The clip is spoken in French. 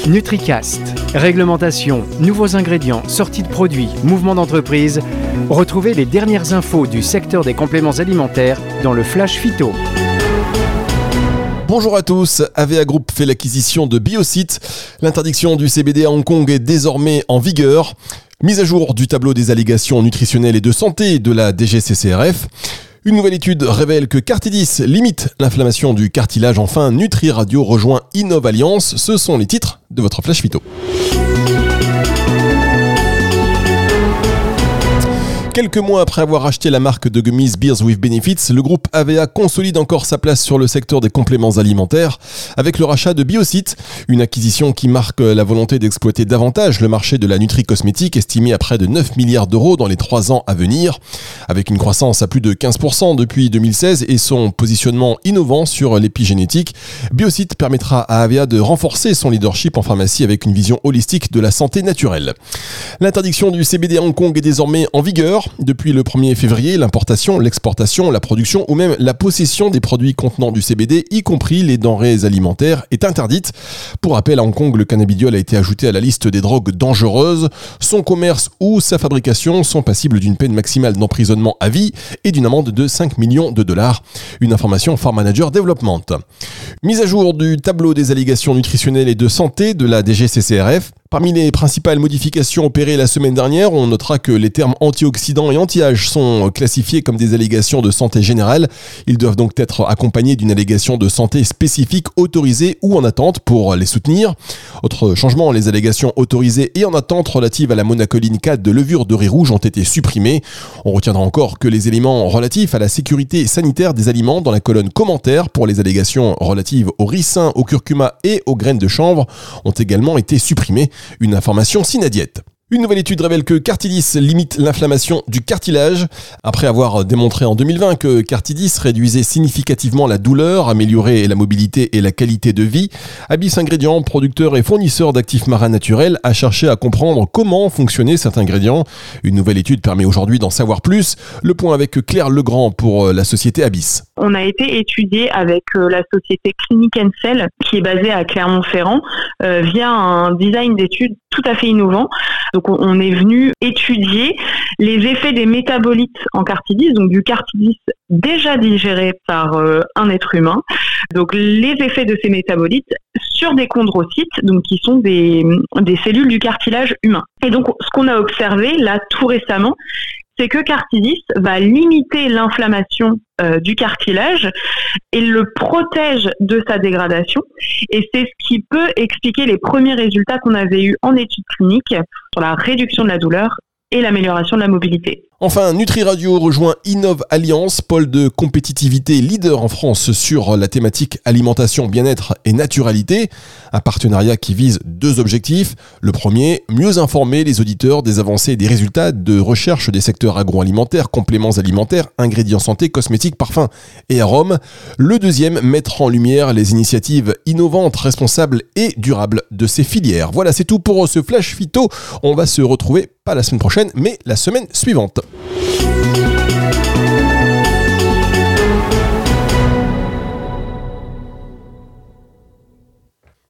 NutriCast. Réglementation, nouveaux ingrédients, sorties de produits, mouvements d'entreprise. Retrouvez les dernières infos du secteur des compléments alimentaires dans le Flash Phyto. Bonjour à tous, AVEA Group fait l'acquisition de Biosite. L'interdiction du CBD à Hong Kong est désormais en vigueur. Mise à jour du tableau des allégations nutritionnelles et de santé de la DGCCRF. Une nouvelle étude révèle que Cartidis limite l'inflammation du cartilage. Enfin, Nutri Radio rejoint Innov Alliance. Ce sont les titres de votre Flash Phyto. Quelques mois après avoir acheté la marque de gummies Beers with Benefits, le groupe AVEA consolide encore sa place sur le secteur des compléments alimentaires avec le rachat de Biosite, une acquisition qui marque la volonté d'exploiter davantage le marché de la nutri-cosmétique estimé à près de 9 milliards d'euros dans les 3 ans à venir. Avec une croissance à plus de 15% depuis 2016 et son positionnement innovant sur l'épigénétique, Biosite permettra à AVEA de renforcer son leadership en pharmacie avec une vision holistique de la santé naturelle. L'interdiction du CBD à Hong Kong est désormais en vigueur. Depuis le 1er février, l'importation, l'exportation, la production ou même la possession des produits contenant du CBD, y compris les denrées alimentaires, est interdite. Pour rappel, à Hong Kong, le cannabidiol a été ajouté à la liste des drogues dangereuses. Son commerce ou sa fabrication sont passibles d'une peine maximale d'emprisonnement à vie et d'une amende de 5 millions de dollars. Une information Farm Manager Development. Mise à jour du tableau des allégations nutritionnelles et de santé de la DGCCRF. Parmi les principales modifications opérées la semaine dernière, on notera que les termes antioxydants et anti-âge sont classifiés comme des allégations de santé générale. Ils doivent donc être accompagnés d'une allégation de santé spécifique autorisée ou en attente pour les soutenir. Autre changement, les allégations autorisées et en attente relatives à la monacoline 4 de levure de riz rouge ont été supprimées. On retiendra encore que les éléments relatifs à la sécurité sanitaire des aliments dans la colonne commentaires pour les allégations relatives au ricin, au curcuma et aux graines de chanvre ont également été supprimées. Une information Synadiète. Une nouvelle étude révèle que Cartidis limite l'inflammation du cartilage. Après avoir démontré en 2020 que Cartidis réduisait significativement la douleur, améliorait la mobilité et la qualité de vie, Abyss Ingrédients, producteur et fournisseur d'actifs marins naturels, a cherché à comprendre comment fonctionnaient cet ingrédient. Une nouvelle étude permet aujourd'hui d'en savoir plus. Le point avec Claire Legrand pour la société Abyss. On a été étudié avec la société Clinic & Cell qui est basée à Clermont-Ferrand via un design d'études tout à fait innovant. Donc on est venu étudier les effets des métabolites en Cartidis, donc du Cartidis déjà digéré par un être humain. Donc les effets de ces métabolites sur des chondrocytes, donc qui sont des cellules du cartilage humain. Et donc ce qu'on a observé là tout récemment, c'est que Cartidis va limiter l'inflammation du cartilage et le protège de sa dégradation. Et c'est ce qui peut expliquer les premiers résultats qu'on avait eus en études cliniques sur la réduction de la douleur et l'amélioration de la mobilité. Enfin, Nutri Radio rejoint Innov Alliance, pôle de compétitivité leader en France sur la thématique alimentation, bien-être et naturalité. Un partenariat qui vise 2 objectifs. Le premier, mieux informer les auditeurs des avancées et des résultats de recherche des secteurs agroalimentaires, compléments alimentaires, ingrédients santé, cosmétiques, parfums et arômes. Le deuxième, mettre en lumière les initiatives innovantes, responsables et durables de ces filières. Voilà, c'est tout pour ce Flash Phyto. On va se retrouver pas la semaine prochaine, mais la semaine suivante.